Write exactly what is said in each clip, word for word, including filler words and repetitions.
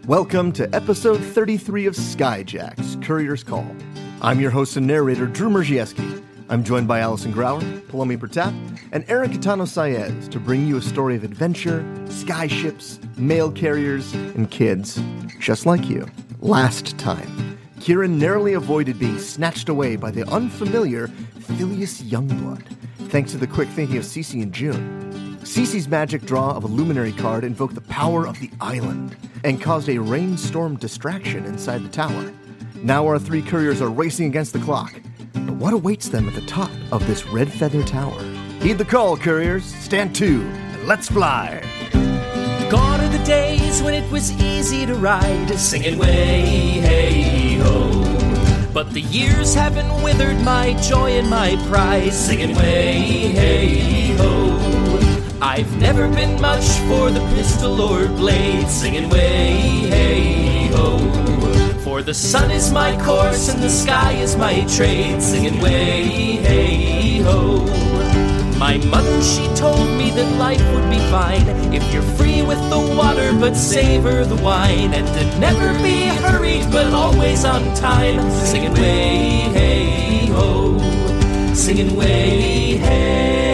Welcome to episode thirty-three of Skyjacks, Courier's Call. I'm your host and narrator, Drew Merzieski. I'm joined by Allison Grauer, Palomi Pratap, and Aaron Catano Saez to bring you a story of adventure, sky-ships, mail carriers, and kids, just like you. Last time, Kieran narrowly avoided being snatched away by the unfamiliar Phileas Youngblood, thanks to the quick thinking of Cece and June. Cece's magic draw of a luminary card invoked the power of the island and caused a rainstorm distraction inside the tower. Now our three couriers are racing against the clock. But what awaits them at the top of this red feather tower? Heed the call, couriers. Stand to, and let's fly. Gone are the days when it was easy to ride, singing way, hey, ho. But the years haven't withered my joy and my pride, singing way, hey, ho. I've never been much for the pistol or blade, singing way, hey, ho. For the sun is my course and the sky is my trade, singing way, hey, ho. My mother, she told me that life would be fine if you're free with the water but savor the wine, and to never be hurried but always on time, singing way, hey, ho. Singing way, hey, ho.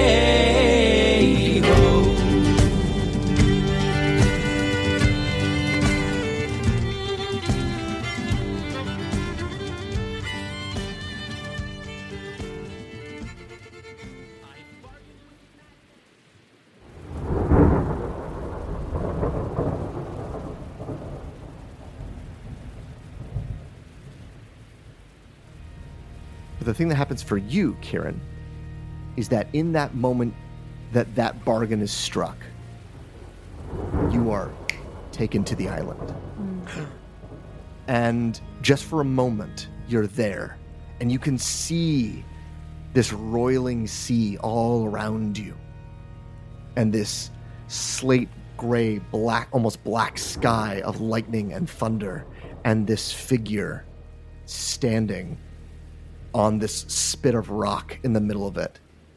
But the thing that happens for you, Kieran, is that in that moment that that bargain is struck, you are taken to the island. Mm. And just for a moment, you're there, and you can see this roiling sea all around you, and this slate gray, black, almost black sky of lightning and thunder, and this figure standing on this spit of rock in the middle of it.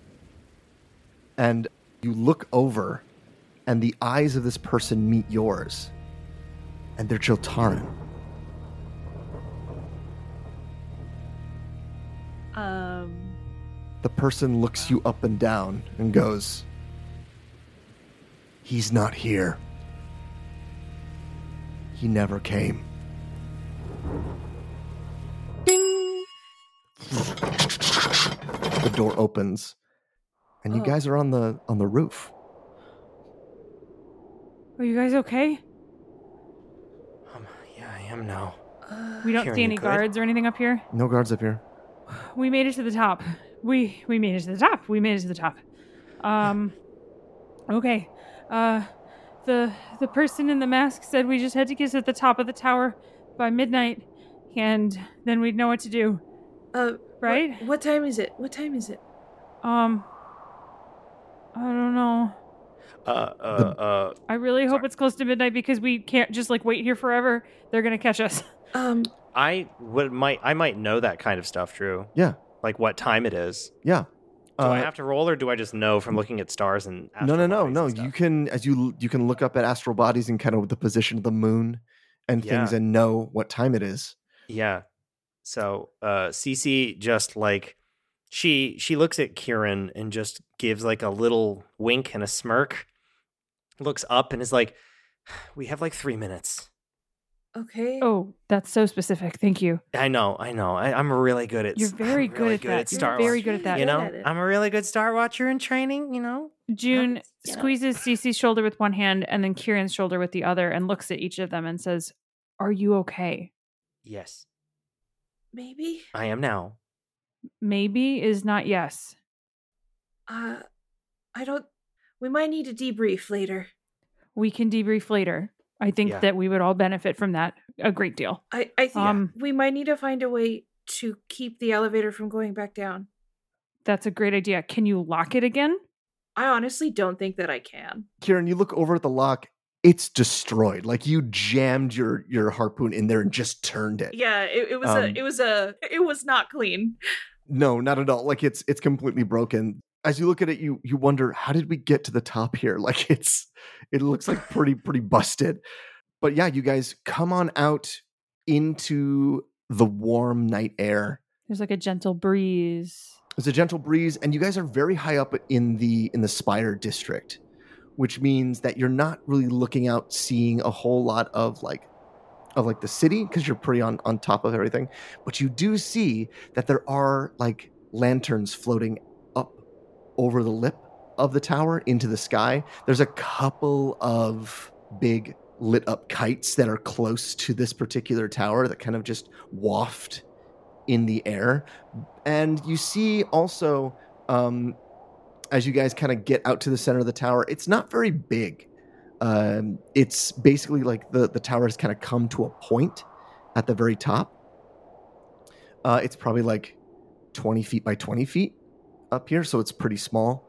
And you look over, and the eyes of this person meet yours, and they're Jiltarin. Um. The person looks you up and down and goes, "He's not here. He never came." The door opens, and you oh. guys are on the on the roof. Are you guys okay? Um, yeah, I am now. Uh, we don't Kieran, see any you good? guards or anything up here. No guards up here. We made it to the top. We we made it to the top. We made it to the top. Um. Okay. Uh, the the person in the mask said we just had to get to the top of the tower by midnight, and then we'd know what to do. Uh, right? What, what time is it? What time is it? Um. I don't know. Uh, uh, uh. I really hope sorry. it's close to midnight because we can't just like wait here forever. They're gonna catch us. Um. I would might I might know that kind of stuff, Drew. Yeah. Like what time it is. Yeah. Do Uh, I have to roll, or do I just know from looking at stars and No, no, no, astral no. bodies and You stuff? can, as you you can look up at astral bodies and kind of the position of the moon and things, Yeah. and know what time it is. Yeah. So, uh, Cece just like she she looks at Kieran and just gives like a little wink and a smirk. Looks up and is like, "We have like three minutes." Okay. Oh, that's so specific. Thank you. I know, I know. I, I'm really good at. You're very I'm good really at good that. At You're Star very Watch. good at that. You know, Good at it. I'm a really good Star Watcher in training. You know, June Um, you know. squeezes Cece's shoulder with one hand and then Kieran's shoulder with the other and looks at each of them and says, "Are you okay?" yes, Maybe. I am now. Maybe is not yes. Uh, I don't. We might need to debrief later. We can debrief later. I think Yeah. that we would all benefit from that a great deal. I, I think Um, we might need to find a way to keep the elevator from going back down. That's a great idea. Can you lock it again? I honestly don't think that I can. Kieran, you look over at the lock. It's destroyed. Like you jammed your your harpoon in there and just turned it. Yeah, it, it was Um, a, it was a, it was not clean. No, not at all. Like it's it's completely broken. As you look at it, you you wonder, how did we get to the top here? Like it's it looks like pretty pretty busted. but yeah, you guys come on out into the warm night air. There's like a gentle breeze. There's a gentle breeze, and you guys are very high up in the in the Spire district, which means that you're not really looking out, seeing a whole lot of like of like the city because you're pretty on on top of everything. But you do see that there are like lanterns floating up over the lip of the tower into the sky. There's a couple of big lit up kites that are close to this particular tower that kind of just waft in the air. And you see also, um, as you guys kind of get out to the center of the tower, it's not very big. Um, it's basically like the, the tower has kind of come to a point at the very top. Uh, it's probably like twenty feet by twenty feet up here, so it's pretty small.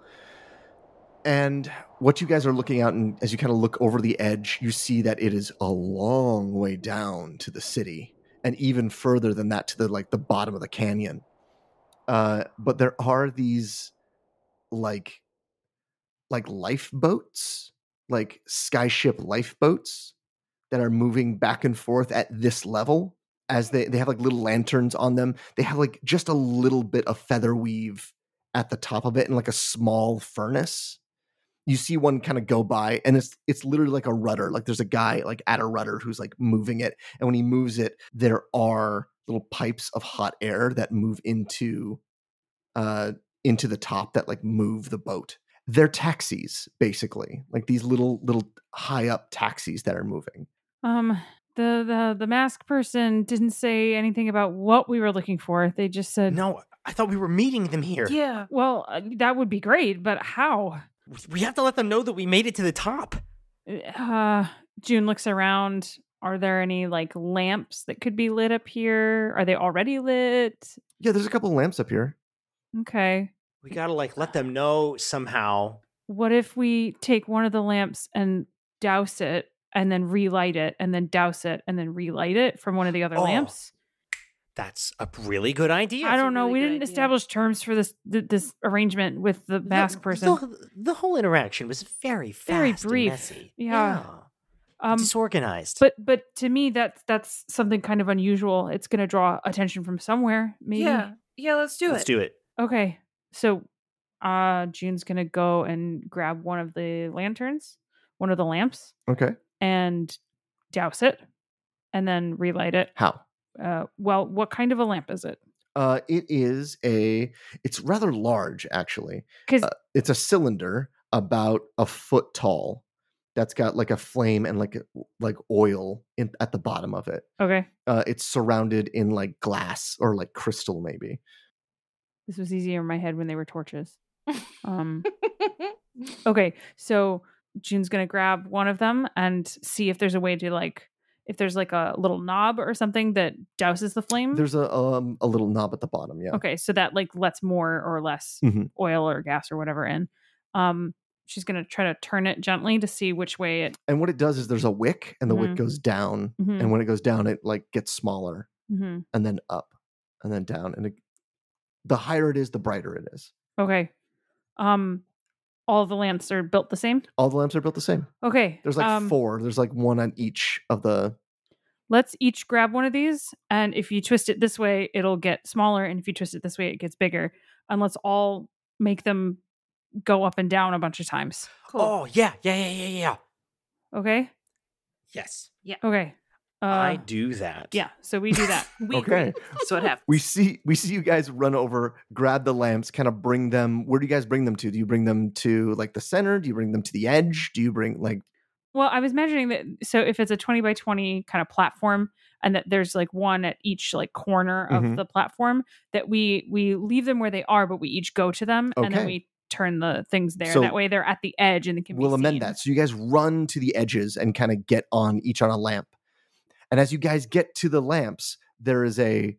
And what you guys are looking out, and as you kind of look over the edge, you see that it is a long way down to the city, and even further than that to the like the bottom of the canyon. Uh, but there are these like like lifeboats, like skyship lifeboats that are moving back and forth at this level as they, they have like little lanterns on them. They have like just a little bit of feather weave at the top of it and like a small furnace. You see one kind of go by, and it's it's literally like a rudder. Like there's a guy like at a rudder who's like moving it. And when he moves it, there are little pipes of hot air that move into uh, into the top that like move the boat. They're taxis, basically, like these little little high up taxis that are moving. Um, the the the mask person didn't say anything about what we were looking for. They just said, No, I thought we were meeting them here. Yeah. well, uh, that would be great, but how? We have to let them know that we made it to the top. Uh, June looks around. Are there any like lamps that could be lit up here? Are they already lit? Yeah, there's a couple of lamps up here. Okay. We gotta like let them know somehow. What if we take one of the lamps and douse it and then relight it and then douse it and then relight it from one of the other Oh, lamps? That's a really good idea. I don't know. really We good didn't idea. establish terms for this th- this arrangement with the mask the, person. The, the whole interaction was very fast Very and brief. messy. Yeah. Um, Disorganized. but but to me, that's that's something kind of unusual. It's going to draw attention from somewhere. Maybe. Yeah. Yeah, let's do Let's it. do it. Okay. So, uh, June's going to go and grab one of the lanterns, one of the lamps, Okay. and douse it, and then relight it. How? Uh, well, what kind of a lamp is it? Uh, it is a, it's rather large, actually. Because Uh, it's a cylinder about a foot tall that's got like a flame and like a, like oil in, at the bottom of it. okay, Uh, it's surrounded in like glass or like crystal, maybe. this was easier in my head when they were torches. Um, okay, so June's gonna grab one of them and see if there's a way to like, if there's like a little knob or something that douses the flame. There's a um a little knob at the bottom. Yeah. Okay, so that like lets more or less Mhm. oil or gas or whatever in. Um, she's gonna try to turn it gently to see which way it. And what it does is there's a wick, and the wick Mhm. goes down, Mhm. and when it goes down, it like gets smaller, Mm-hmm. and then up, and then down, and it, the higher it is, the brighter it is. Okay, um, all the lamps are built the same. All the lamps are built the same. Okay, There's like um, four. There's like one on each of the. Let's each grab one of these, and if you twist it this way, it'll get smaller, and if you twist it this way, it gets bigger. And let's all make them go up and down a bunch of times. Cool. Oh yeah, yeah, yeah, yeah, yeah. Okay. Yes, Okay. Uh, I do that. Yeah. So we do that. We Okay. agree. That's what happens. We see we see you guys run over, grab the lamps, kind of bring them. Where do you guys bring them to? Do you bring them to like the center? Do you bring them to the edge? Do you bring like Well, I was imagining that. So if it's a twenty by twenty kind of platform, and that there's like one at each like corner of Mhm. the platform, that we we leave them where they are, but we each go to them, and then Okay. we turn the things there. So that way, they're at the edge, and they can. we'll be amend seen. that. So you guys run to the edges and kind of get on each on a lamp. And as you guys get to the lamps, there is a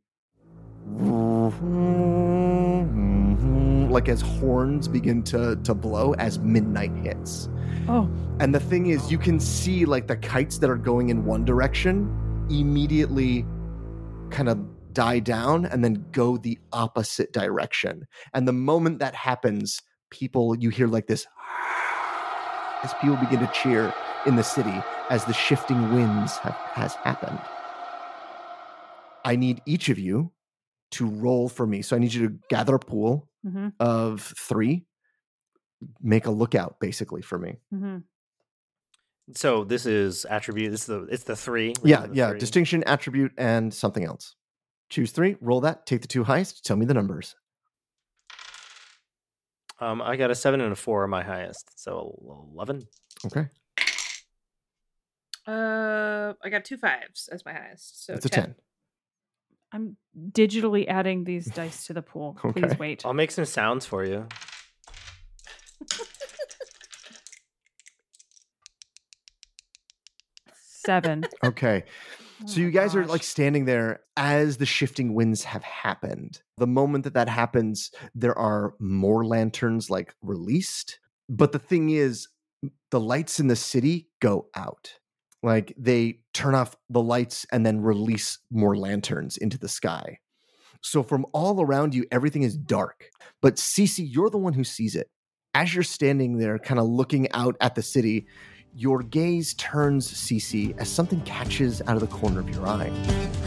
like as horns begin to to blow as midnight hits. Oh, And the thing is, you can see like the kites that are going in one direction immediately kind of die down and then go the opposite direction. And the moment that happens, people, you hear like this, as people begin to cheer in the city as the shifting winds have, has happened. I need each of you to roll for me. So I need you to gather a pool Mm-hmm. of three. Make a lookout, basically, for me. Mm-hmm. So this is attribute. This is the it's the three. Yeah, the yeah. three. Distinction, attribute, and something else. Choose three. Roll that. Take the two highest. Tell me the numbers. Um, I got a seven and a four, my highest. So eleven. Okay. Uh, I got two fives as my highest. So It's a ten. I'm digitally adding these dice to the pool. Okay. Please wait. I'll make some sounds for you. Seven. Okay. Oh So you my guys are gosh. like standing there as the shifting winds have happened. The moment that that happens, there are more lanterns like released. But the thing is, the lights in the city go out. Like they turn off the lights and then release more lanterns into the sky. So from all around you, everything is dark. But Cece, you're the one who sees it. As you're standing there, kind of looking out at the city, your gaze turns, Cece, as something catches out of the corner of your eye.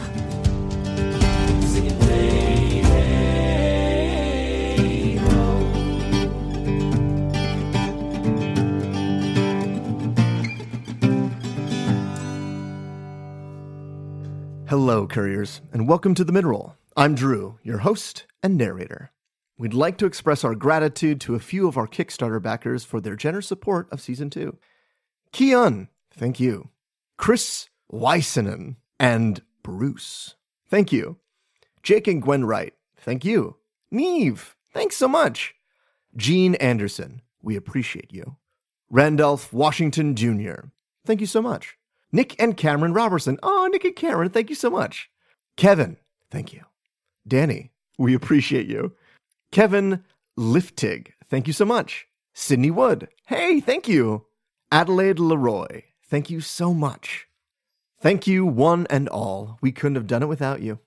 Hello, couriers, and welcome to the Midroll. I'm Drew, your host and narrator. We'd like to express our gratitude to a few of our Kickstarter backers for their generous support of Season two. Keon, thank you. Chris Weissenen and Bruce, thank you. Jake and Gwen Wright, thank you. Neve, thanks so much. Gene Anderson, we appreciate you. Randolph Washington Junior, thank you so much. Nick and Cameron Robertson, oh, Nick and Cameron, thank you so much. Kevin, thank you. Danny, we appreciate you. Kevin Liftig, thank you so much. Sydney Wood, hey, thank you. Adelaide Leroy, thank you so much. Thank you, one and all. We couldn't have done it without you.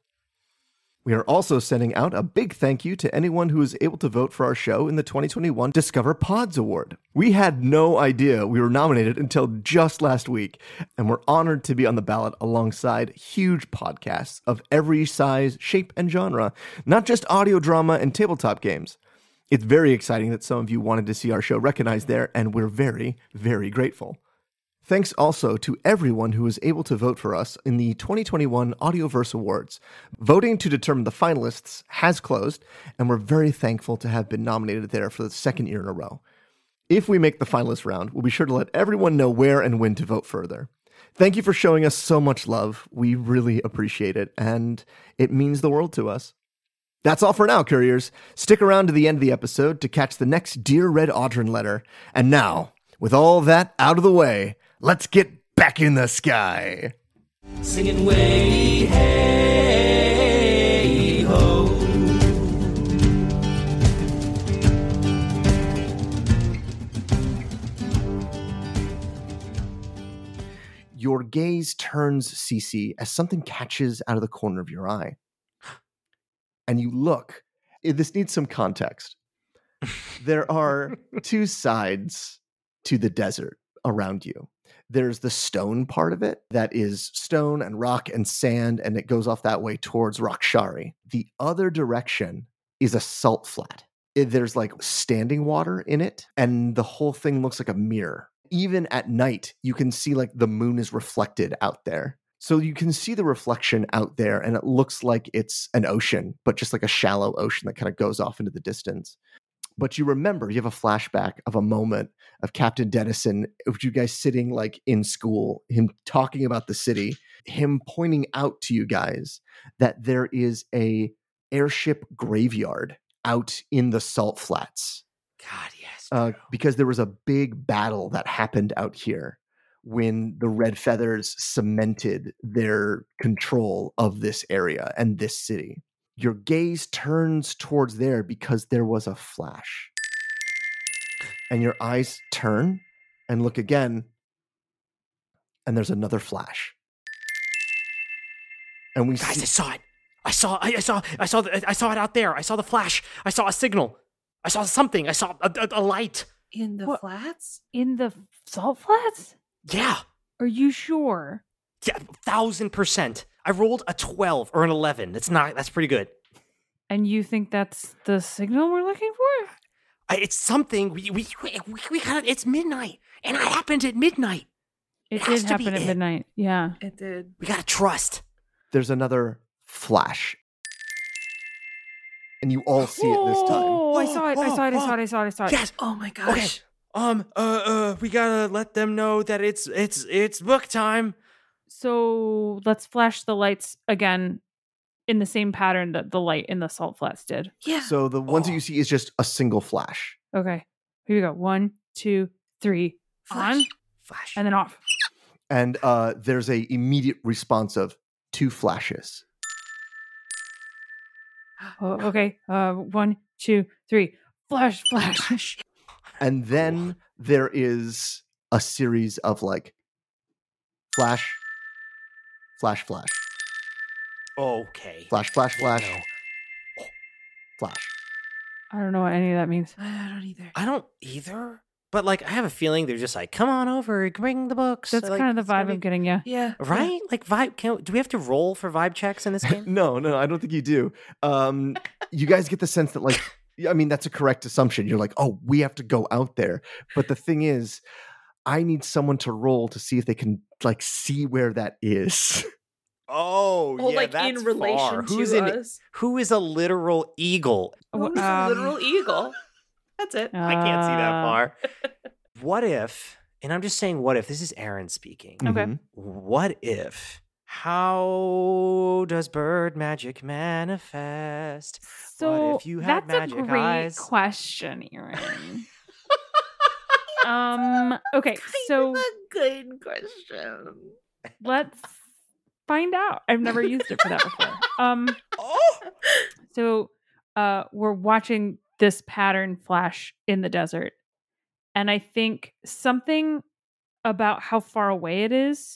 We are also sending out a big thank you to anyone who was able to vote for our show in the twenty twenty-one Discover Pods Award. We had no idea we were nominated until just last week, and we're honored to be on the ballot alongside huge podcasts of every size, shape, and genre, not just audio drama and tabletop games. It's very exciting that some of you wanted to see our show recognized there, and we're very, very grateful. Thanks also to everyone who was able to vote for us in the twenty twenty-one Audioverse Awards. Voting to determine the finalists has closed, and we're very thankful to have been nominated there for the second year in a row. If we make the finalist round, we'll be sure to let everyone know where and when to vote further. Thank you for showing us so much love. We really appreciate it, and it means the world to us. That's all for now, couriers. Stick around to the end of the episode to catch the next Dear Red Audryn letter. And now, with all that out of the way, let's get back in the sky. Singing way, hey, ho. Your gaze turns, Cece, as something catches out of the corner of your eye. And you look. This needs some context. There are two sides to the desert around you. There's the stone part of it that is stone and rock and sand, and it goes off that way towards Rakshari. The other direction is a salt flat. It- there's like standing water in it, and the whole thing looks like a mirror. Even at night, you can see like the moon is reflected out there. So you can see the reflection out there, and it looks like it's an ocean, but just like a shallow ocean that kind of goes off into the distance. But you remember, you have a flashback of a moment of Captain Dennison, of you guys sitting like in school, him talking about the city, him pointing out to you guys that there is a airship graveyard out in the salt flats. God, yes. Uh, Drew. because there was a big battle that happened out here when the Red Feathers cemented their control of this area and this city. Your gaze turns towards there because there was a flash. And your eyes turn and look again, and there's another flash. And we Guys, see- I saw it. I saw. I, I saw. I saw. The, I saw it out there. I saw the flash. I saw a signal. I saw something. I saw a, a, a light. In the What? flats? In the salt flats? Yeah. Are you sure? Yeah, thousand percent. I rolled a twelve or an eleven. That's not. That's pretty good. And you think that's the signal we're looking for? I, it's something. We we we, we got. It's midnight, and it happened at midnight. It, It has did to be happen at it. midnight. Yeah. It did. We gotta trust. There's another flash. And you all see it this time. Oh, I saw it. I saw it. I saw it. I saw it. I saw it. Yes. Oh my Okay. gosh. Um. Uh. Uh. We gotta let them know that it's it's it's book time. So let's flash the lights again in the same pattern that the light in the salt flats did. Yeah. So the ones that Oh. you see is just a single flash. Okay. Here we go. One, two, three. Flash. On Flash. and then off. And uh, there's a immediate response of two flashes. Oh, okay. Uh, one, two, three. Flash, flash. And then there is a series of like flash, flash, flash, Okay. flash, flash, flash, No. flash. I don't know what any of that means. I don't either. I don't either. But like, I have a feeling they're just like, come on over, bring the books. That's Like, kind of the it's gonna vibe be- I'm getting. Yeah. Yeah. Right? Like vibe. Can, do we have to roll for vibe checks in this game? No, no, I don't think you do. Um, you guys get the sense that like, I mean, that's a correct assumption. You're like, oh, we have to go out there. But the thing is, I need someone to roll to see if they can like see where that is. Oh, Oh, yeah, like that's in relation far. to Who's in, us. Who is a literal eagle? Who's a Um, literal eagle? That's it. I can't see that Uh, far. What if, and I'm just saying what if, this is Aaron speaking. Okay. Mhm. What if, how does bird magic manifest? So if you had that's magic a great eyes? question, Aaron. um. Okay. So a good question. let's find out. I've never used it for that before. Um. Oh! So, uh, we're watching this pattern flash in the desert, and I think something about how far away it is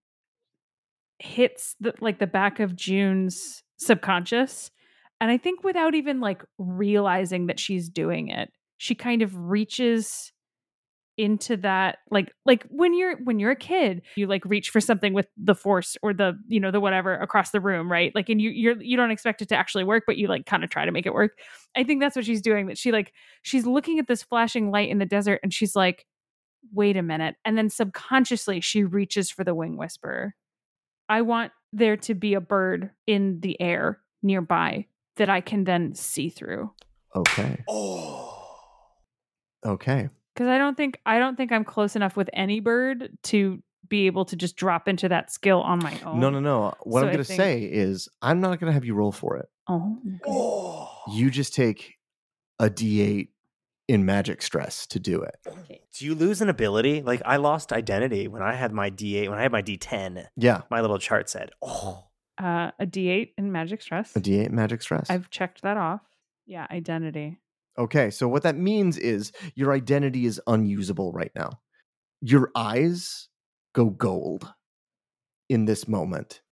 hits the like the back of June's subconscious. And I think without even like realizing that she's doing it, she kind of reaches into that like like when you're when you're a kid, you like reach for something with the force or the, you know, the whatever across the room, right? Like, and you you're you don't expect it to actually work, but you like kind of try to make it work. I think that's what she's doing. That she like she's looking at this flashing light in the desert and she's like, wait a minute. And then subconsciously she reaches for the wing whisperer. I want there to be a bird in the air nearby that I can then see through. Okay. Oh. Okay. Because I don't think I don't think I'm close enough with any bird to be able to just drop into that skill on my own. No, no, no. What So I'm I going to think- say is I'm not going to have you roll for it. Oh, okay. Oh. You just take a D eight in magic stress to do it. Do you lose an ability? Like I lost identity when I had my D eight, when I had my D ten, Yeah. my little chart said, oh. Uh, a D eight in magic stress. A D eight magic stress. I've checked that off. Yeah, identity. Okay, so what that means is your identity is unusable right now. Your eyes go gold in this moment.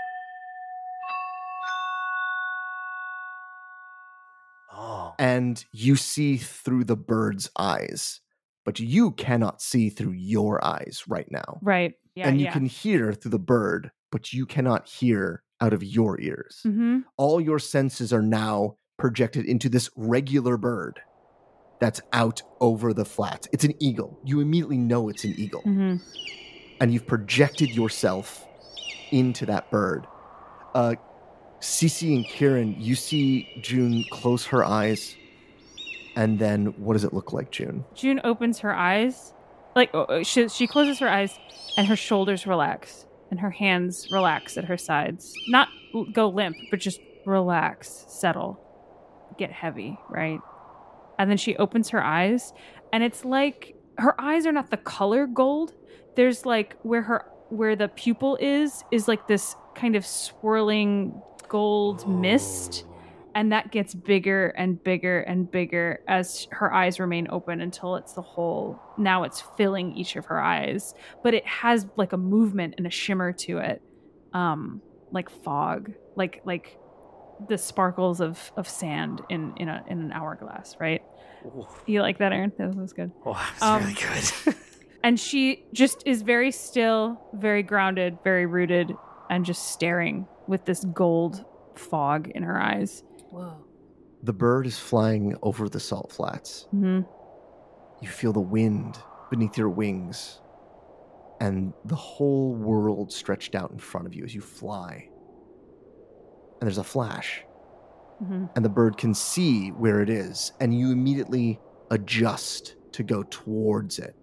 Oh. And you see through the bird's eyes, but you cannot see through your eyes right now. Right. Yeah. and you yeah. can hear through the bird, but you cannot hear out of your ears. Mm-hmm. All your senses are now projected into this regular bird that's out over the flats. It's an eagle. You immediately know it's an eagle. Mm-hmm. And you've projected yourself into that bird. Uh, Cece and Kieran, you see June close her eyes. And then what does it look like, June? June opens her eyes, like uh, she she closes her eyes, and her shoulders relax, and her hands relax at her sides. Not l- go limp, but just relax, settle, get heavy, right? And then she opens her eyes, and it's like her eyes are not the color gold. There's like where her where the pupil is is like this kind of swirling gold mist. And that gets bigger and bigger and bigger as her eyes remain open until it's the whole. Now it's filling each of her eyes, but it has like a movement and a shimmer to it, um, like fog, like like the sparkles of, of sand in in a in an hourglass. Right? Ooh. You like that, Aaron? That was good. Oh, that's Um, really good. And she just is very still, very grounded, very rooted, and just staring with this gold fog in her eyes. Whoa. The bird is flying over the salt flats. Mm-hmm. You feel the wind beneath your wings and the whole world stretched out in front of you as you fly. And there's a flash. Mm-hmm. And the bird can see where it is, and you immediately adjust to go towards it.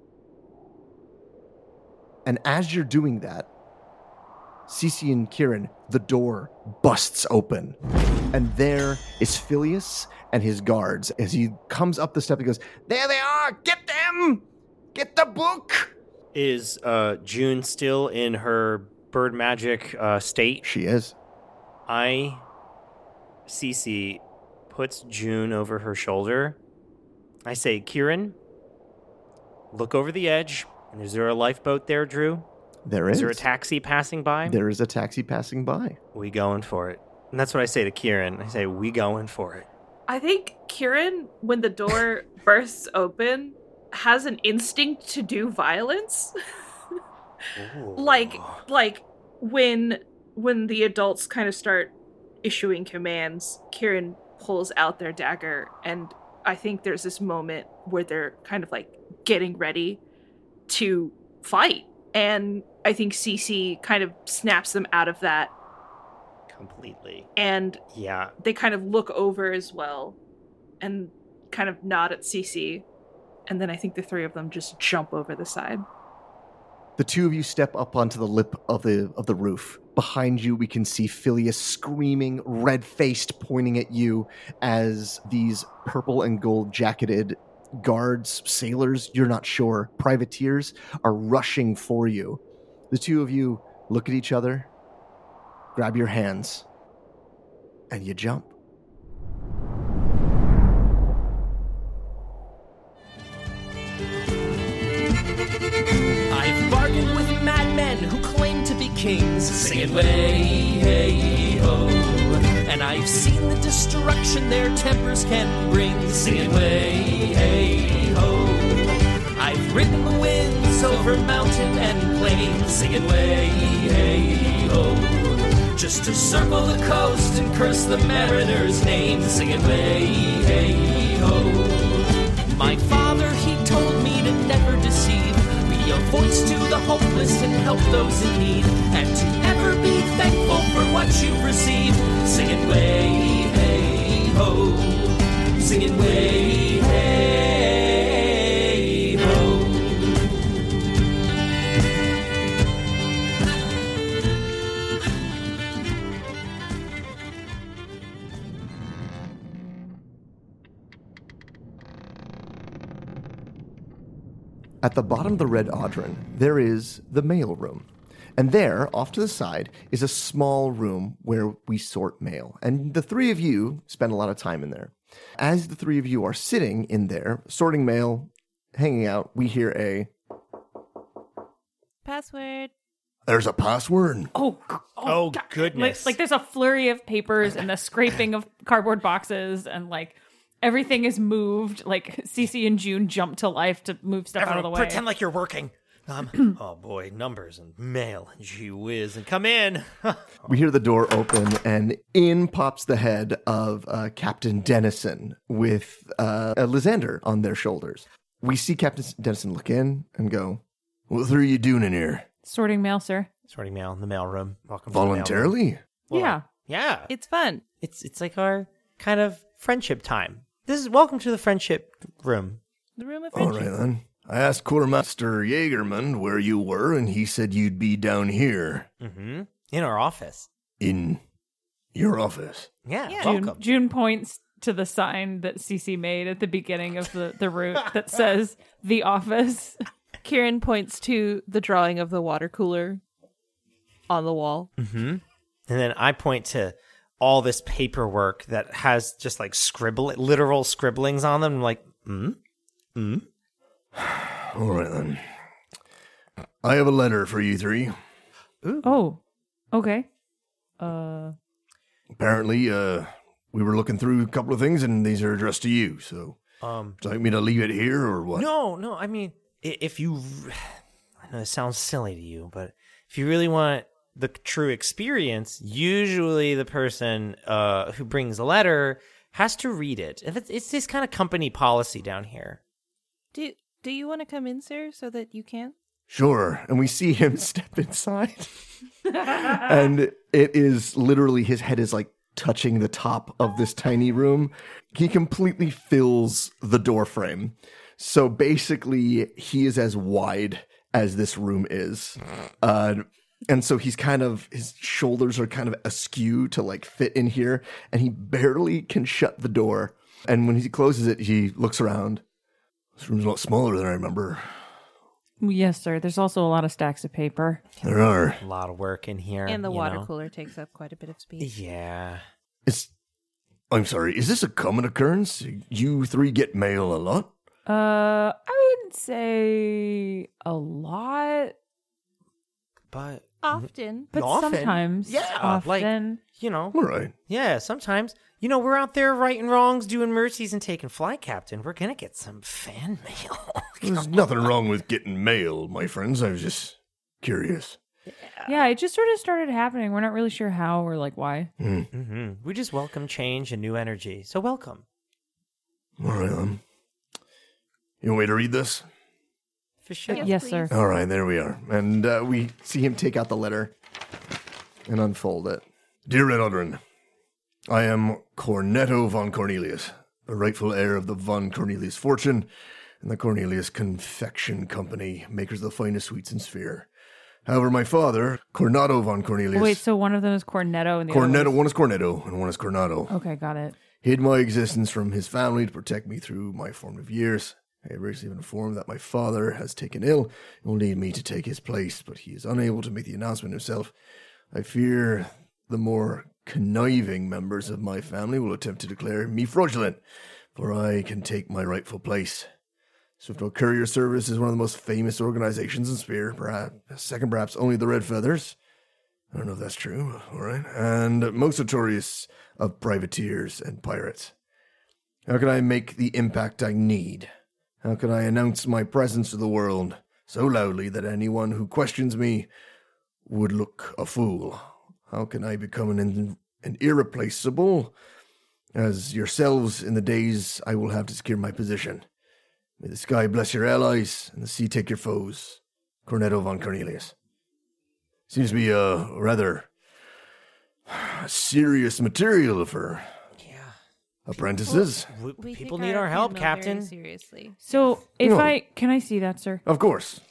And as you're doing that, Cece and Kieran, the door busts open. And there is Phileas and his guards. As he comes up the step, he goes, "There they are! Get them! Get the book!" Is uh, June still in her bird magic uh, state? She is. I, Cece, puts June over her shoulder. I say, "Kieran, look over the edge. And is there a lifeboat there, Drew? There is. Is there a taxi passing by? There is a taxi passing by. We going for it." And that's what I say to Kieran. I say, "We going for it." I think Kieran, when the door bursts open, has an instinct to do violence. like like when when the adults kind of start issuing commands, Kieran pulls out their dagger, and I think there's this moment where they're kind of like getting ready to fight. And I think Cece kind of snaps them out of that. Completely. And Yeah. they kind of look over as well and kind of nod at Cece. And then I think the three of them just jump over the side. The two of you step up onto the lip of the of the roof. Behind you, we can see Phileas screaming, red-faced, pointing at you as these purple and gold jacketed guards, sailors, you're not sure, privateers, are rushing for you. The two of you look at each other, grab your hands, and you jump. I've bargained with madmen who claim to be kings, singing way, hey, ho. And I've seen the destruction their tempers can bring, singing way, hey, ho. I've ridden the winds over mountain and plain, singing way, hey, ho. Just to circle the coast and curse the mariner's name, singing way, hey, ho. My father, he told me to never deceive, be a voice to the hopeless and help those in need, and to ever be thankful for what you've received, singing way, hey, ho, singing way, hey, ho. At the bottom of the Red Audran, there is the mail room. And there, off to the side, is a small room where we sort mail. And the three of you spend a lot of time in there. As the three of you are sitting in there, sorting mail, hanging out, we hear a... Password. There's a password. Oh, g- Oh, God. goodness. Like, like there's a flurry of papers and the scraping of cardboard boxes, and like everything is moved. Like Cece and June jump to life to move stuff out of the way. Pretend like you're working. Um, oh boy, numbers and mail, gee whiz, and come in. We hear the door open, and in pops the head of uh, Captain Dennison with uh, a Lysander on their shoulders. We see Captain Dennison look in and go, "What are you doing in here? Sorting mail, sir. Sorting mail in the mailroom. Welcome to the mailroom. Voluntarily?" Well, Yeah. Yeah. It's fun. It's it's like our kind of friendship time. This is welcome to the friendship room. The room of All friendship. right, then. I asked Quartermaster Jaegerman where you were, and he said you'd be down here Mm-hmm. In our office. in your office. Yeah, Yeah. June, welcome. June points to the sign that Cece made at the beginning of the, the route that says "The Office." Kieran points to the drawing of the water cooler on the wall. Mm-hmm. And then I point to all this paperwork that has just like scribble, literal scribblings on them. I'm like, hmm? Hmm? All right, then. I have a letter for you three. Oh, okay. Uh, Apparently, uh, we were looking through a couple of things, and these are addressed to you, so Um, would you like me to leave it here, or what? no, no, I mean, i- if you, I know it sounds silly to you, but if you really want the true experience, usually the person uh, who brings a letter has to read it. If it's, it's this kind of company policy down here. Do Do you want to come in, sir, so that you can? Sure. And we see him step inside. And it is literally, his head is like touching the top of this tiny room. He completely fills the door frame. So basically, he is as wide as this room is. Uh, and so he's kind of, his shoulders are kind of askew to like fit in here. And he barely can shut the door. And when he closes it, he looks around. This room's a lot smaller than I remember. Yes, sir. There's also a lot of stacks of paper. There are. A lot of work in here. And the you water know? cooler takes up quite a bit of space. Yeah. It's, I'm sorry, is this a common occurrence? You three get mail a lot? Uh, I wouldn't say a lot, But, Often. but Often? sometimes. Yeah, often. like- you know, All right. yeah, sometimes. You know, we're out there righting wrongs, doing mercies, and taking flight, Captain. We're going to get some fan mail. There's nothing wrong with getting mail, my friends. I was just curious. Yeah, it just sort of started happening. We're not really sure how or like why. Mm-hmm. We just welcome change and new energy. So welcome. All right, um. You want me to read this? For sure. Yes, Yes, please. sir. All right, there we are. And uh, we see him take out the letter and unfold it. Dear Red Aldrin, I am Cornetto von Cornelius, the rightful heir of the von Cornelius fortune and the Cornelius Confection Company, makers of the finest sweets in Sphere. However, my father, Cornado von Cornelius... Wait, so one of them is Cornetto and the other Cornetto, one one is Cornetto and one is Cornado. is... Okay, got it. Hid my existence from his family to protect me through my formative years. I have recently been informed that my father has taken ill and will need me to take his place, but he is unable to make the announcement himself. I fear the more conniving members of my family will attempt to declare me fraudulent, for I can take my rightful place. Swiftwater Courier Service is one of the most famous organizations in Sphere, perhaps second perhaps only the Red Feathers. I don't know if that's true, all right. And most notorious of privateers and pirates. How can I make the impact I need? How can I announce my presence to the world so loudly that anyone who questions me would look a fool? How can I become an, an irreplaceable as yourselves in the days I will have to secure my position? May the sky bless your allies and the sea take your foes. Cornetto von Cornelius. Seems to be a rather serious material for Yeah. apprentices. We, We people take need our help, fan mail very Captain. seriously. So if No. I... Can I see that, sir? Of course.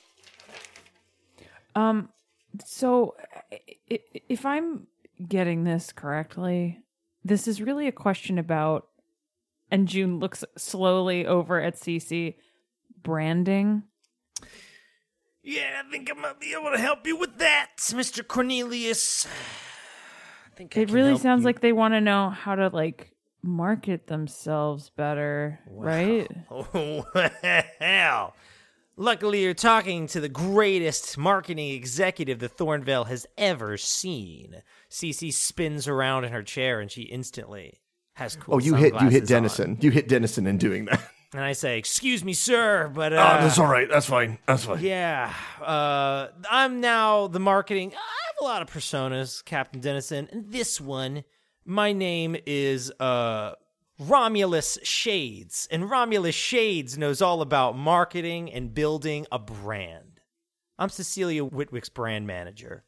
Um, so i- i- if I'm getting this correctly, this is really a question about, and June looks slowly over at Cece, branding. Yeah, I think I might be able to help you with that, Mister Cornelius. I think I It can really help sounds you. like they want to know how to like market themselves better, right? Oh, well. Luckily, you're talking to the greatest marketing executive the Thornvale has ever seen. Cece spins around in her chair, and she instantly has cool Oh, you hit you hit sunglasses Dennison. on. You hit Dennison in doing that. And I say, excuse me, sir, but... Uh, oh, that's all right. That's fine. That's fine. Yeah, uh, I'm now the marketing. I have a lot of personas, Captain Dennison, and this one, my name is uh, Romulus Shades, and Romulus Shades knows all about marketing and building a brand. I'm Cecilia Whitwick's brand manager.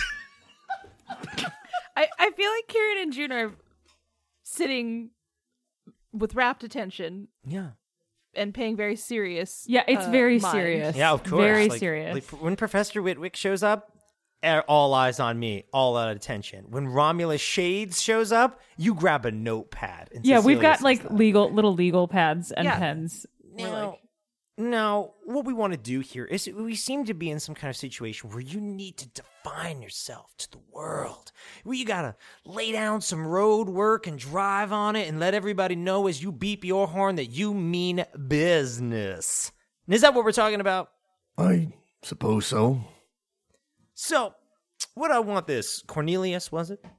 I, I feel like Kieran and June are sitting with rapt attention Yeah. and paying very serious. Yeah, it's uh, very mind. serious. Yeah, of course. Very Like- serious. like, when Professor Whitwick shows up, eh, all eyes on me, all out of attention. When Romulus Shades shows up, you grab a notepad. And yeah, we've Cecilia got says like that. legal little legal pads and Yeah. pens. We're Now, like- now, what we want to do here is we seem to be in some kind of situation where you need to define yourself to the world. Where you gotta lay down some road work and drive on it and let everybody know as you beep your horn that you mean business. And is that what we're talking about? I suppose so. So, what I want this, Cornelius, was it?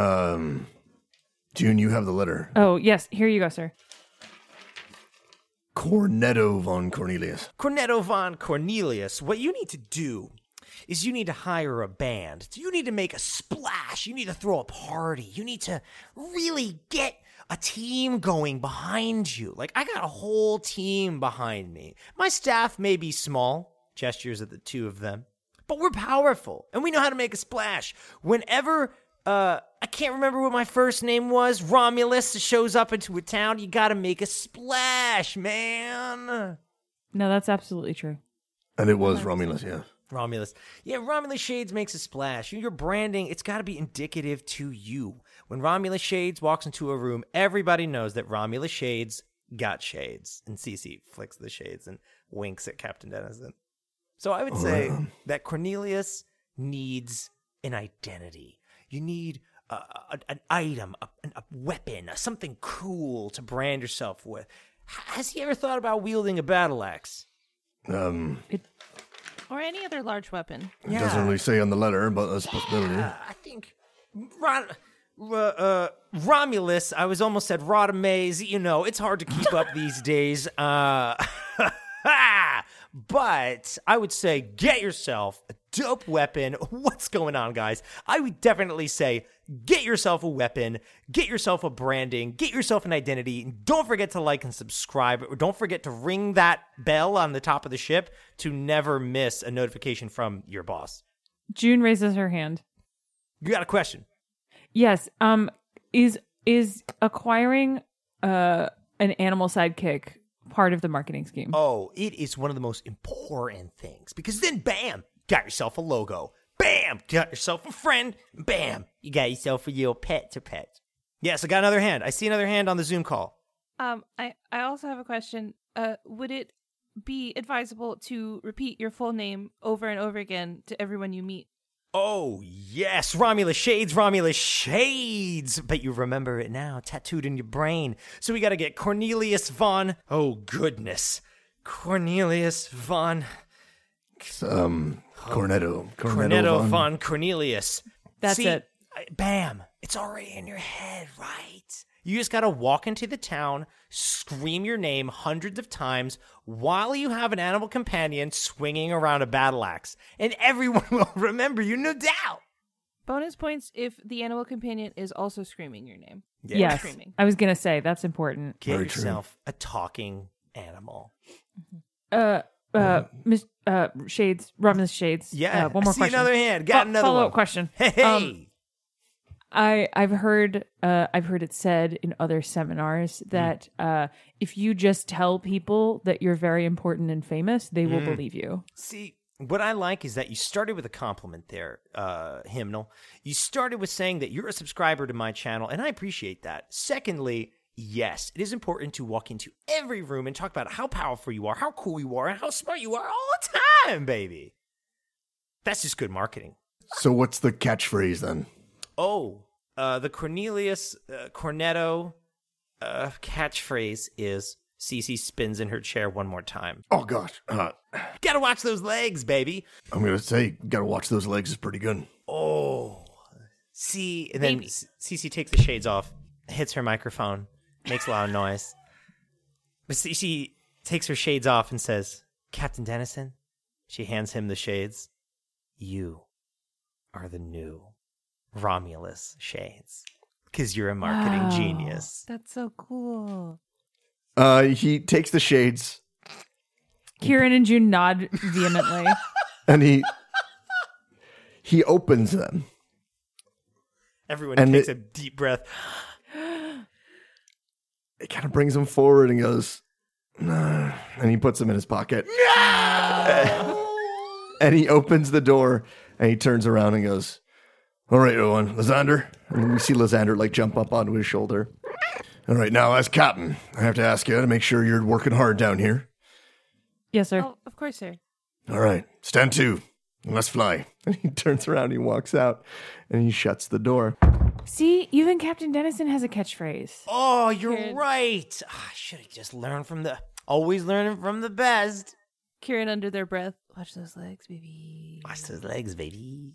Um, June, you have the letter. Oh yes, here you go, sir. Cornetto von Cornelius. Cornetto von Cornelius, what you need to do is you need to hire a band. You need to make a splash. You need to throw a party. You need to really get a team going behind you. Like, I got a whole team behind me. My staff may be small, gestures at the two of them, but we're powerful, and we know how to make a splash. Whenever, uh, I can't remember what my first name was, Romulus shows up into a town, you gotta make a splash, man. No, that's absolutely true. And it was Romulus, yeah. Romulus. Yeah, Romulus Shades makes a splash. Your branding, it's got to be indicative to you. When Romulus Shades walks into a room, everybody knows that Romulus Shades got shades. And Cece flicks the shades and winks at Captain Dennison. So I would say right. that Cornelius needs an identity. You need a, a, an item, a, a weapon, something cool to brand yourself with. Has he ever thought about wielding a battle axe? Um, It, Or any other large weapon. it doesn't really say on the letter, but that's a possibility. Uh, I think Ron, uh, uh, Romulus, I was almost said Rodamaze. You know, it's hard to keep up these days. Uh, but I would say get yourself a dope weapon. What's going on, guys? I would definitely say get yourself a weapon, get yourself a branding, get yourself an identity. And don't forget to like and subscribe. Or don't forget to ring that bell on the top of the ship to never miss a notification from your boss. June raises her hand. You got a question? Yes. Um. Is is acquiring uh an animal sidekick part of the marketing scheme? Oh, it is one of the most important things because then, bam, got yourself a logo. Bam, got yourself a friend. Bam, you got yourself a little pet to pet. Yes, I got another hand. I see another hand on the Zoom call. Um, I, I also have a question. Uh, would it be advisable to repeat your full name over and over again to everyone you meet? Oh, yes, Romulus Shades, Romulus Shades. Bet you remember it now, tattooed in your brain. So we got to get Cornelius von, oh, goodness. Cornelius von... Um, Cornetto. Cornetto, Cornetto von. von Cornelius. That's See, it. I- Bam. It's already in your head, right? You just got to walk into the town, scream your name hundreds of times while you have an animal companion swinging around a battle axe. And everyone will remember you, no doubt. Bonus points if the animal companion is also screaming your name. Yeah. Yes. Screaming. I was gonna say that's important. Get Very true. yourself a talking animal. Uh. Uh. Miss Uh. Shades. Romulus Shades. Yeah. Uh, one more I see question. another hand. Got Fo- another follow-up one. question. Hey. hey. Um, I I've heard uh I've heard it said in other seminars that uh if you just tell people that you're very important and famous, they will believe you. See, what I like is that you started with a compliment there, uh, Hymnal. You started with saying that you're a subscriber to my channel, and I appreciate that. Secondly, yes, it is important to walk into every room and talk about how powerful you are, how cool you are, and how smart you are all the time, baby. That's just good marketing. So what's the catchphrase then? Oh, uh, the Cornelius uh, Cornetto uh, catchphrase is Cece spins in her chair one more time. Oh, gosh. Uh, Gotta watch those legs, baby. I'm going to say, gotta watch those legs. It's pretty good. Oh, see, and then Maybe. C- Cece takes the shades off, hits her microphone, makes a lot of noise. But Cece takes her shades off and says, Captain Dennison, she hands him the shades. You are the new Romulus Shades. Because you're a marketing Wow. genius. That's so cool. Uh, he takes the shades Kieran and June nod vehemently. and he he opens them. Everyone And takes it- a deep breath. It kind of brings him forward and goes, nah, and he puts them in his pocket. And he opens the door and he turns around and goes, all right, Owen, Lysander. And then we see Lysander like jump up onto his shoulder. All right, now as captain, I have to ask you to make sure you're working hard down here. Yes, sir. Oh, of course, sir. All right, stand to and let's fly. And he turns around, he walks out, and he shuts the door. See, even Captain Dennison has a catchphrase. Oh, you're Kieran. right. Ah, I should have just learned from the, always learning from the best. Kieran under their breath. Watch those legs, baby. Watch those legs, baby.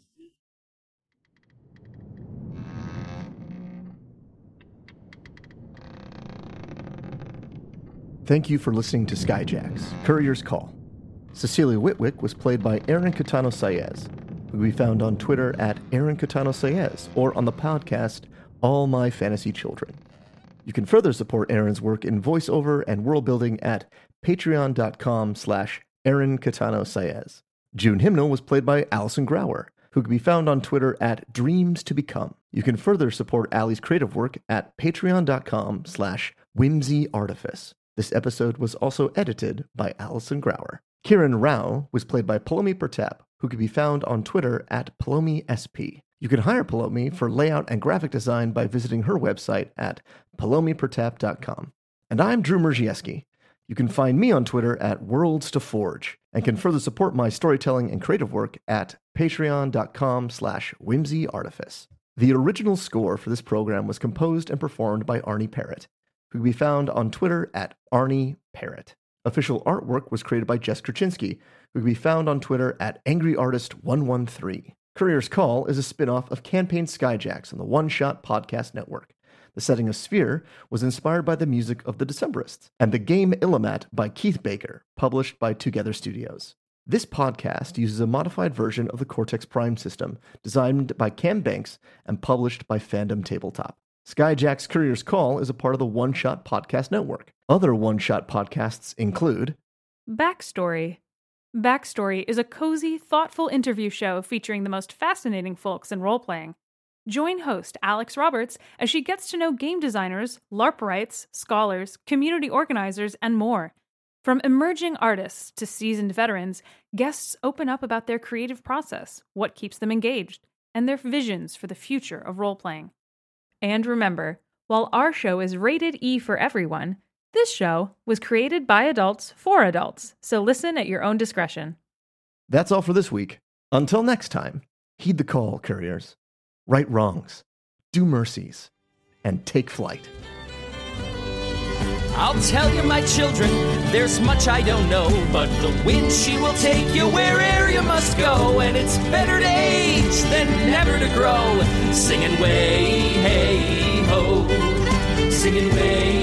thank you for listening to Skyjacks, Courier's Call. Cecilia Whitwick was played by Erin Catano Saez, who can be found on Twitter at Erin Catano Saez or on the podcast All My Fantasy Children. You can further support Erin's work in voiceover and world building at patreon.com slash Erin Catano Saez. June Hymnal was played by Alison Grauer, who can be found on Twitter at Dreams to Become. You can further support Allie's creative work at patreon.com slash Whimsy Artifice. This episode was also edited by Alison Grauer. Kiran Rao was played by Palomi Pertap, who can be found on Twitter at PalomiSP. You can hire Palomi for layout and graphic design by visiting her website at palomi pertap dot com. And I'm Drew Merzieski. You can find me on Twitter at Worlds to Forge, and can further support my storytelling and creative work at patreon.com slash Whimsy Artifice. The original score for this program was composed and performed by Arnie Parrott, who can be found on Twitter at Arnie Parrott. Official artwork was created by Jess Kraczynski, who can be found on Twitter at Angry Artist one one three. Courier's Call is a spin-off of Campaign Skyjacks on the One Shot Podcast Network. The setting of Sphere was inspired by the music of the Decemberists, and the game Illimat by Keith Baker, published by Together Studios. This podcast uses a modified version of the Cortex Prime system, designed by Cam Banks and published by Fandom Tabletop. Skyjacks Courier's Call is a part of the One Shot Podcast Network. Other One Shot podcasts include Backstory. Backstory is a cozy, thoughtful interview show featuring the most fascinating folks in role-playing. Join host Alex Roberts as she gets to know game designers, LARPerites, scholars, community organizers, and more. From emerging artists to seasoned veterans, guests open up about their creative process, what keeps them engaged, and their visions for the future of role-playing. And remember, while our show is rated E for everyone, this show was created by adults for adults, so listen at your own discretion. That's all for this week. Until next time, heed the call, couriers. Right wrongs, do mercies, and take flight. I'll tell you, my children, there's much I don't know, but the wind, she will take you where'er you must go, and it's better to age than never to grow, singing way, hey, ho, singing way,